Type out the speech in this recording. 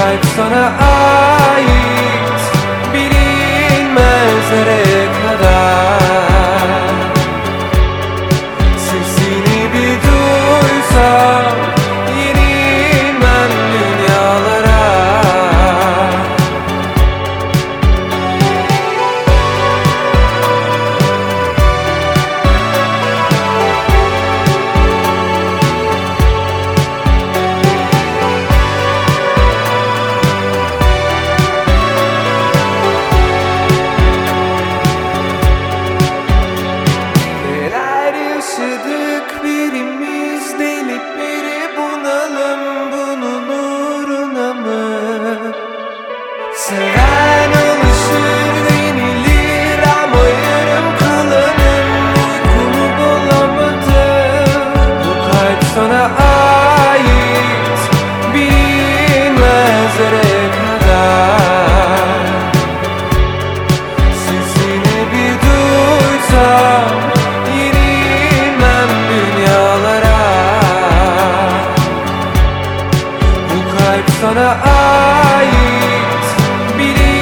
kalp sana ait, bilinmezlere kadar. Sesini bir duysam yenilmem dünyalara. Yaşadık birimiz, delip biri bunalım, bunun uğruna mı? Seven alışır denilir ama yarım kalanım uykumu bulamadım. Bu kalp sana ait, bilinmezlere kadar. Sesini bir duysam sana ait, bilinmezlere